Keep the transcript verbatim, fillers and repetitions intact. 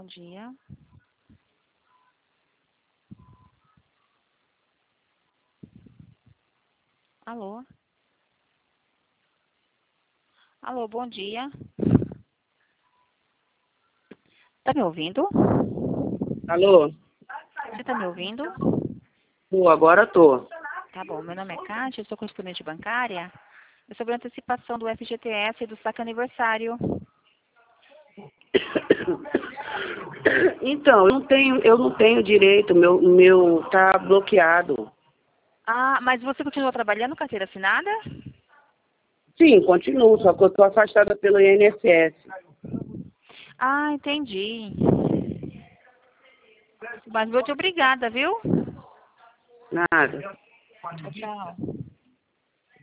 bom dia. Alô? Alô, bom dia. Tá me ouvindo? Alô? Você tá me ouvindo? Tô, agora tô. Tá bom, meu nome é Kátia, eu sou correspondente bancária. É sobre a antecipação do F G T S e do saque aniversário. Então, eu não tenho, eu não tenho direito, meu, meu tá bloqueado. Ah, mas você continua trabalhando carteira assinada? Sim, continuo, só que eu tô afastada pelo I N S S. Ah, entendi. Mas vou te obrigada, viu? Nada. Tchau, tchau.